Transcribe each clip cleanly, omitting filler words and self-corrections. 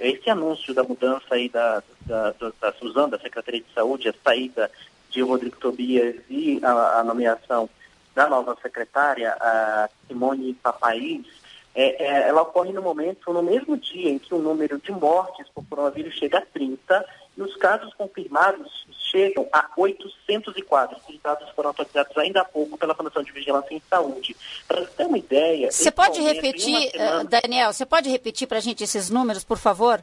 esse anúncio da mudança aí da Suzana, da Secretaria de Saúde, a saída de Rodrigo Tobias e a nomeação da nova secretária, a Simone Papaís, ela ocorre no mesmo dia em que o número de mortes por coronavírus chega a 30, e os casos confirmados chegam a 804. Os dados foram atualizados ainda há pouco pela Fundação de Vigilância em Saúde. Para ter uma ideia... Você pode repetir, Daniel, você pode repetir para a gente esses números, por favor?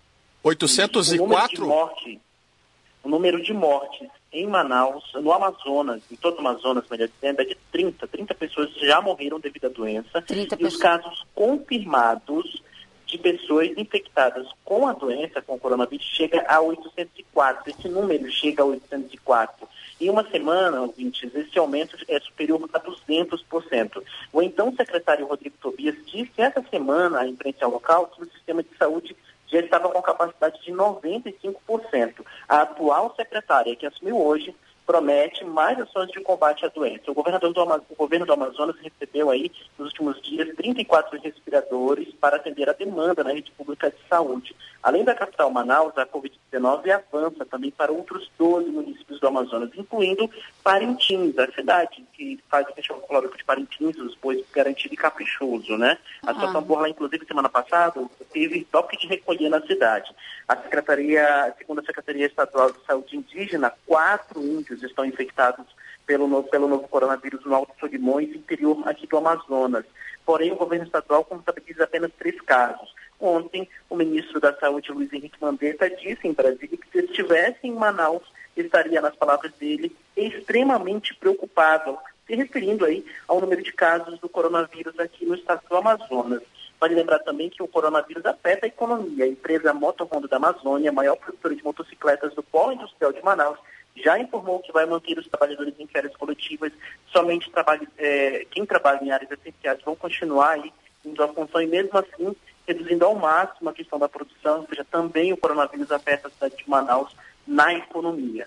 804? O número de mortes em Manaus, no Amazonas, em todo o Amazonas, melhor dizendo, é de 30. 30 pessoas já morreram devido à doença. E os casos confirmados de pessoas infectadas com a doença, com o coronavírus, chega a 804. Esse número chega a 804. Em uma semana, ouvintes, esse aumento é superior a 200%. O então secretário Rodrigo Tobias disse essa semana à imprensa local que o sistema de saúde já estava com capacidade de 95%. A atual secretária, que assumiu hoje, promete mais ações de combate à doença. O governo do Amazonas recebeu aí, nos últimos dias, 34 respiradores para atender a demanda na rede pública de saúde. Além da capital Manaus, a Covid-19 avança também para outros 12 municípios do Amazonas, incluindo Parintins, a cidade que faz o festival folclórico de Parintins, os bois garantido e caprichoso, né? A situação por lá, inclusive, semana passada, teve toque de recolher na cidade. Segundo a Secretaria Estadual de Saúde Indígena, 4 índios estão infectados pelo novo coronavírus no Alto Solimões, interior aqui do Amazonas. Porém, o governo estadual contabiliza apenas 3 casos. Ontem, o ministro da Saúde, Luiz Henrique Mandetta, disse em Brasília que se estivesse em Manaus, estaria, nas palavras dele, extremamente preocupado, se referindo aí ao número de casos do coronavírus aqui no estado do Amazonas. Vale lembrar também que o coronavírus afeta a economia. A empresa Moto Honda da Amazônia, maior produtora de motocicletas do Polo Industrial de Manaus, já informou que vai manter os trabalhadores em férias coletivas. Somente quem trabalha em áreas essenciais vão continuar aí indo à função, e mesmo assim reduzindo ao máximo a questão da produção, ou seja, também o coronavírus afeta a cidade de Manaus na economia.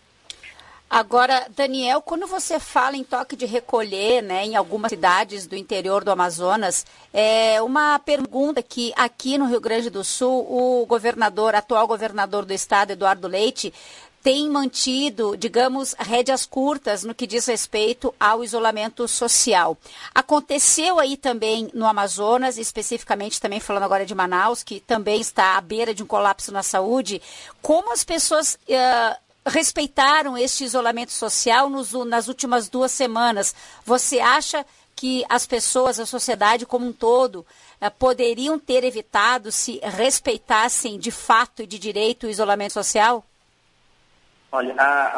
Agora, Daniel, quando você fala em toque de recolher, né, em algumas cidades do interior do Amazonas, uma pergunta que aqui no Rio Grande do Sul, o atual governador do estado, Eduardo Leite, tem mantido, digamos, rédeas curtas no que diz respeito ao isolamento social. Aconteceu aí também no Amazonas, especificamente também falando agora de Manaus, que também está à beira de um colapso na saúde. Como as pessoas respeitaram este isolamento social nas últimas 2 semanas? Você acha que as pessoas, a sociedade como um todo, poderiam ter evitado se respeitassem de fato e de direito o isolamento social? Olha,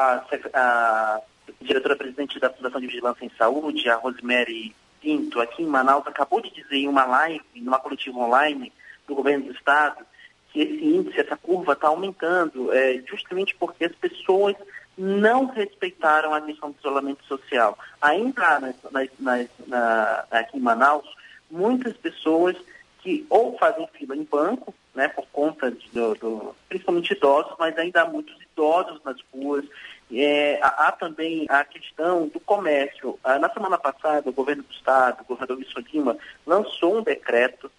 a diretora-presidente da Fundação de Vigilância em Saúde, a Rosemary Pinto, aqui em Manaus, acabou de dizer em uma live, numa coletiva online do governo do estado, que esse índice, essa curva está aumentando, justamente porque as pessoas não respeitaram a questão do isolamento social. Ainda aqui em Manaus, muitas pessoas que ou fazem fila em banco, né, por conta principalmente idosos, mas ainda há muitos idosos nas ruas. Há também a questão do comércio. Na semana passada, o governo do estado, o governador Wilson Lima, lançou um decreto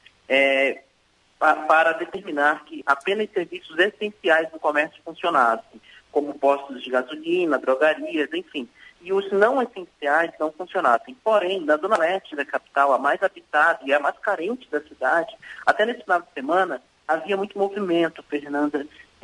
para determinar que apenas serviços essenciais do comércio funcionassem, como postos de gasolina, drogarias, enfim. E os não essenciais não funcionassem. Porém, na zona leste da capital, a mais habitada e a mais carente da cidade, até nesse final de semana, havia muito movimento, Fernanda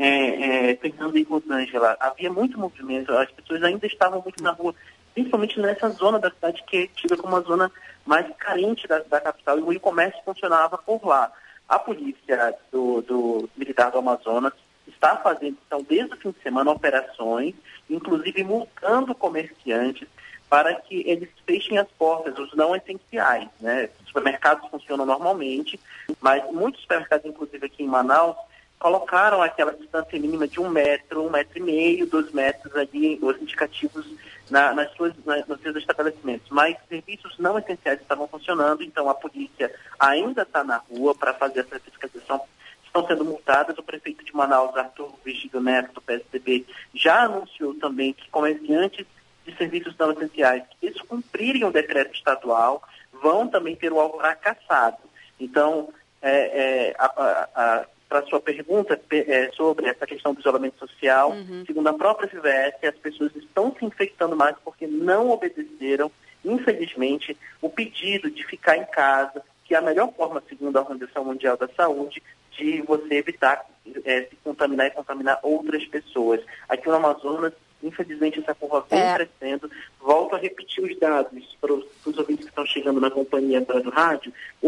e Rosângela. Havia muito movimento, as pessoas ainda estavam muito na rua, principalmente nessa zona da cidade que é tida como uma zona mais carente da capital, e o comércio funcionava por lá. A polícia do militar do Amazonas está fazendo, então, desde o fim de semana, operações, inclusive multando comerciantes para que eles fechem as portas, os não essenciais, né? Os supermercados funcionam normalmente, mas muitos supermercados, inclusive aqui em Manaus, colocaram aquela distância mínima de 1 metro, 1,5 metros, 2 metros ali, os indicativos nos seus estabelecimentos. Mas serviços não essenciais estavam funcionando, então a polícia ainda está na rua para fazer essa fiscalização. Estão sendo multadas. O prefeito de Manaus, Arthur Virgílio Neto, do PSDB, já anunciou também que comerciantes de serviços não essenciais que descumprirem o decreto estadual vão também ter o alvará cassado. Então, para a sua pergunta sobre essa questão do isolamento social, segundo a própria CVS, as pessoas estão se infectando mais porque não obedeceram, infelizmente, o pedido de ficar em casa, que é a melhor forma, segundo a Organização Mundial da Saúde, de você evitar se contaminar e contaminar outras pessoas. Aqui no Amazonas, infelizmente, essa curva vem crescendo. Volto a repetir os dados para os ouvintes que estão chegando na companhia do rádio.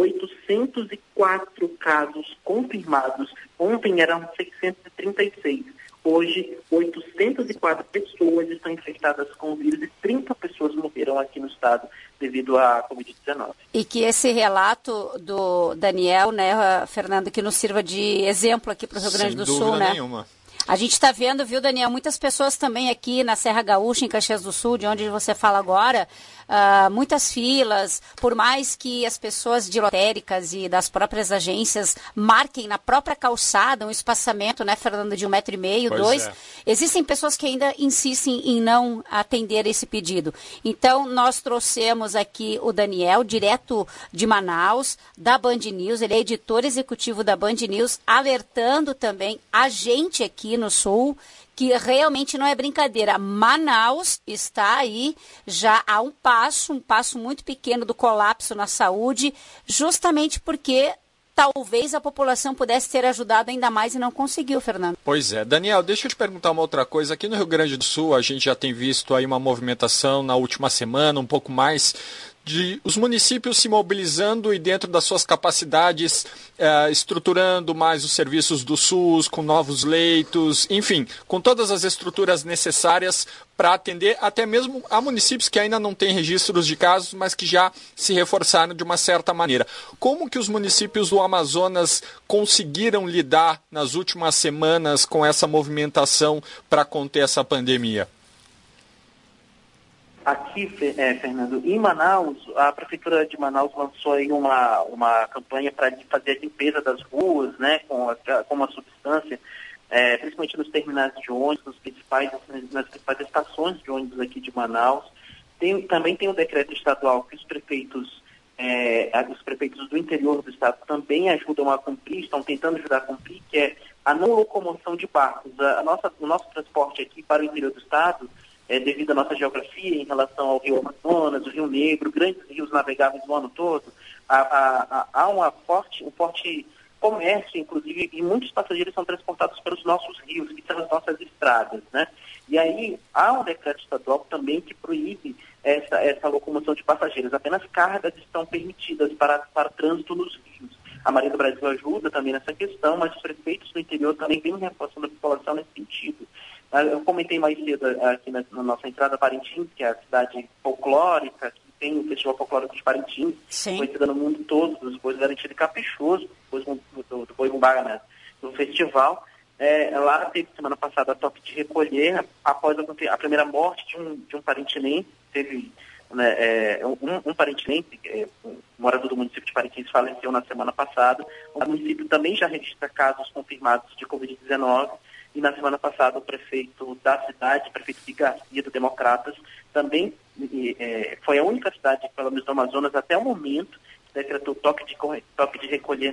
804 casos confirmados. Ontem eram 636. Hoje, 804 pessoas estão infectadas com o vírus e 30 pessoas morreram aqui no estado devido à Covid-19. E que esse relato do Daniel, né, Fernando, que nos sirva de exemplo aqui para o Rio Grande do Sul, né? Sem dúvida nenhuma. A gente está vendo, viu, Daniel, muitas pessoas também aqui na Serra Gaúcha, em Caxias do Sul, de onde você fala agora, muitas filas, por mais que as pessoas de lotéricas e das próprias agências marquem na própria calçada um espaçamento, né, Fernando, de 1,5 metro, 2, existem pessoas que ainda insistem em não atender esse pedido. Então, nós trouxemos aqui o Daniel, direto de Manaus, da Band News, ele é editor executivo da Band News, alertando também a gente aqui no Sul, que realmente não é brincadeira. Manaus está aí já a um passo muito pequeno do colapso na saúde, justamente porque talvez a população pudesse ter ajudado ainda mais e não conseguiu, Fernando. Pois é. Daniel, deixa eu te perguntar uma outra coisa. Aqui no Rio Grande do Sul, a gente já tem visto aí uma movimentação na última semana, um pouco mais, de os municípios se mobilizando e dentro das suas capacidades, estruturando mais os serviços do SUS, com novos leitos, enfim, com todas as estruturas necessárias para atender até mesmo a municípios que ainda não têm registros de casos, mas que já se reforçaram de uma certa maneira. Como que os municípios do Amazonas conseguiram lidar nas últimas semanas com essa movimentação para conter essa pandemia? Aqui, Fernando, em Manaus, a Prefeitura de Manaus lançou aí uma campanha para fazer a limpeza das ruas, né, com uma substância, principalmente nos terminais de ônibus, nas principais estações de ônibus aqui de Manaus. Também tem o decreto estadual que os prefeitos do interior do estado também ajudam a cumprir, estão tentando ajudar a cumprir, que é a não locomoção de barcos. O nosso transporte aqui para o interior do estado, devido à nossa geografia em relação ao Rio Amazonas, o Rio Negro, grandes rios navegáveis o ano todo, há um forte comércio, inclusive, e muitos passageiros são transportados pelos nossos rios, que são as nossas estradas, né? E aí há um decreto estadual também que proíbe essa locomoção de passageiros. Apenas cargas estão permitidas para trânsito nos rios. A Marinha do Brasil ajuda também nessa questão, mas os prefeitos do interior também vêm reforçando a população nesse sentido. Eu comentei mais cedo aqui na nossa entrada, Parintins, que é a cidade folclórica, que tem o Festival Folclórico de Parintins, conhecida no mundo todo, dos bois garantidos e caprichoso, do boi bumbá, né, do festival. Lá teve semana passada a toque de recolher, após a primeira morte de um parintinense, teve um parintinense, um morador do município de Parintins, faleceu na semana passada. O município também já registra casos confirmados de Covid-19, e na semana passada o prefeito da cidade, prefeito de Garcia, do Democratas, também foi a única cidade, pelo menos do Amazonas, até o momento, que decretou toque de recolher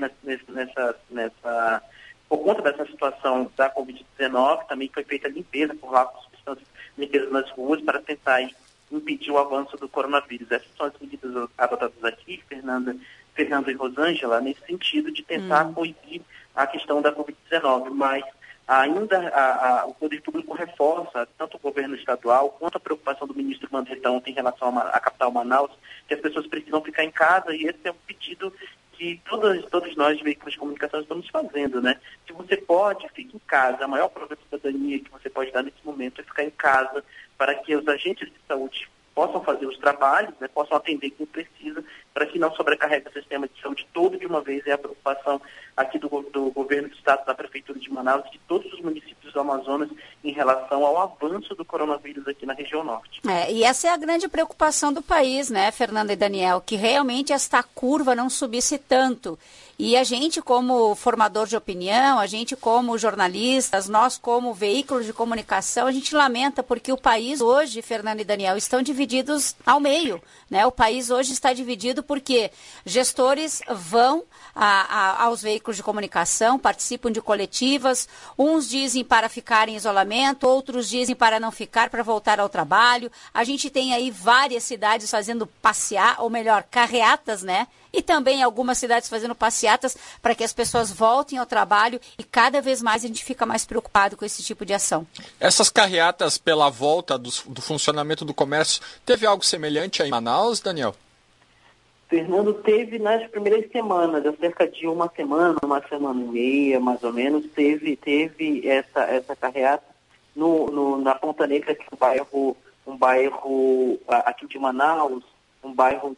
por conta dessa situação da Covid-19. Também foi feita limpeza por lá, limpeza nas ruas, para tentar impedir o avanço do coronavírus. Essas são as medidas adotadas aqui, Fernando e Rosângela, nesse sentido de tentar coibir a questão da Covid-19, mas ainda o poder público reforça, tanto o governo estadual quanto a preocupação do ministro Mandetta em relação à capital Manaus, que as pessoas precisam ficar em casa, e esse é um pedido que todos nós, veículos de comunicação, estamos fazendo, né? Se você pode, fique em casa. A maior prova de cidadania que você pode dar nesse momento é ficar em casa, para que os agentes de saúde possam fazer os trabalhos, né, possam atender quem precisa, para que não sobrecarregue o sistema de saúde todo de uma vez. É a preocupação aqui do governo do estado, da Prefeitura de Manaus, de todos os municípios do Amazonas, em relação ao avanço do coronavírus aqui na região norte. E essa é a grande preocupação do país, né, Fernanda e Daniel, que realmente esta curva não subisse tanto. E a gente, como formador de opinião, a gente como jornalistas, nós como veículos de comunicação, a gente lamenta porque o país hoje, Fernanda e Daniel, estão divididos ao meio, né? O país hoje está dividido porque gestores vão aos veículos de comunicação, participam de coletivas, uns dizem para ficar em isolamento, outros dizem para não ficar, para voltar ao trabalho. A gente tem aí várias cidades fazendo carreatas, né? E também algumas cidades fazendo passeatas para que as pessoas voltem ao trabalho e cada vez mais a gente fica mais preocupado com esse tipo de ação. Essas carreatas pela volta do funcionamento do comércio, teve algo semelhante aí em Manaus, Daniel? Fernando, teve nas primeiras semanas, há cerca de uma semana e meia, mais ou menos, teve essa carreata na Ponta Negra, que é um bairro aqui de Manaus, um bairro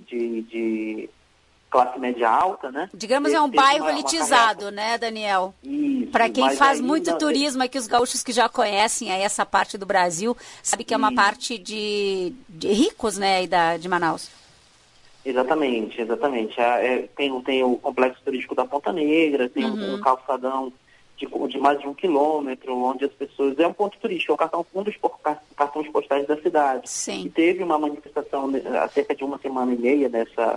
de classe média alta, né? Digamos, é um bairro elitizado, né, Daniel? Isso. Para quem faz muito turismo aqui, os gaúchos que já conhecem aí essa parte do Brasil, sabe que é uma parte de ricos, né, de Manaus. Exatamente. Tem o complexo turístico da Ponta Negra, tem um calçadão de mais de 1 quilômetro, onde as pessoas... É um ponto turístico, é um dos cartões postais da cidade. Sim. E teve uma manifestação há cerca de uma semana e meia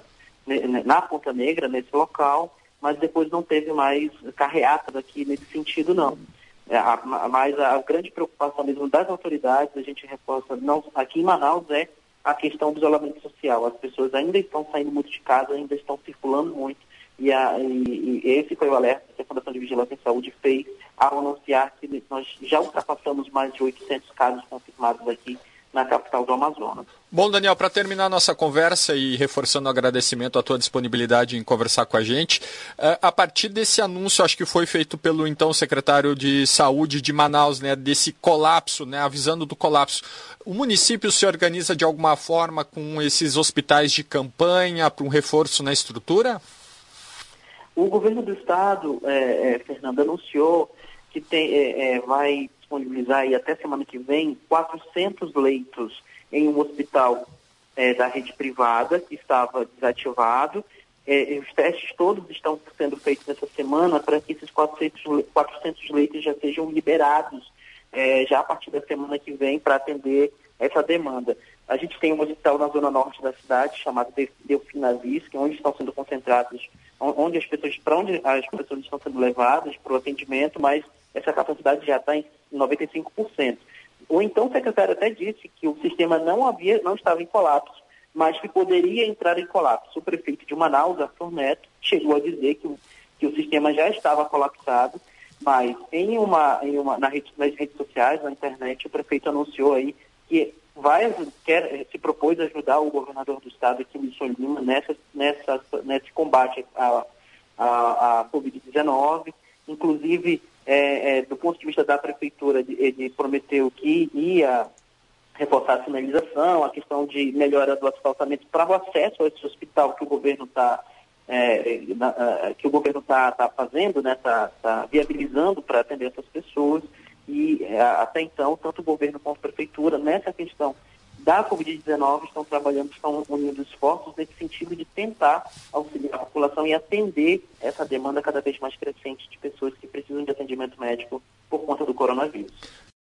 na Ponta Negra, nesse local, mas depois não teve mais carreatas aqui nesse sentido, não. Mas a grande preocupação mesmo das autoridades, a gente reforça, aqui em Manaus, é a questão do isolamento social. As pessoas ainda estão saindo muito de casa, ainda estão circulando muito, e esse foi o alerta que a Fundação de Vigilância em Saúde fez ao anunciar que nós já ultrapassamos mais de 800 casos confirmados aqui na capital do Amazonas. Bom, Daniel, para terminar nossa conversa e reforçando o agradecimento à tua disponibilidade em conversar com a gente, a partir desse anúncio, acho que foi feito pelo então secretário de Saúde de Manaus, né, desse colapso, né, avisando do colapso, o município se organiza de alguma forma com esses hospitais de campanha para um reforço na estrutura? O governo do estado, Fernando, anunciou que vai disponibilizar aí até semana que vem 400 leitos em um hospital da rede privada que estava desativado. Os testes todos estão sendo feitos nessa semana para que esses 400 leitos já sejam liberados já a partir da semana que vem para atender essa demanda. A gente tem um hospital na zona norte da cidade chamado Delfinavis, que é onde estão sendo concentrados, onde as pessoas estão sendo levadas para o atendimento, mas essa capacidade já está em 95%. Ou então o secretário até disse que o sistema não estava em colapso, mas que poderia entrar em colapso. O prefeito de Manaus, Arthur Neto, chegou a dizer que o sistema já estava colapsado, mas nas redes sociais, na internet, o prefeito anunciou aí que se propôs ajudar o governador do estado, Wilson Lima, nesse combate à Covid-19, inclusive do ponto de vista da prefeitura, ele prometeu que ia reforçar a sinalização, a questão de melhora do asfaltamento para o acesso a esse hospital que o governo está fazendo, né, tá viabilizando para atender essas pessoas. E até então, tanto o governo quanto a prefeitura, nessa questão da Covid-19, estão unindo esforços nesse sentido de tentar auxiliar a população e atender essa demanda cada vez mais crescente de pessoas que precisam de atendimento médico por conta do coronavírus.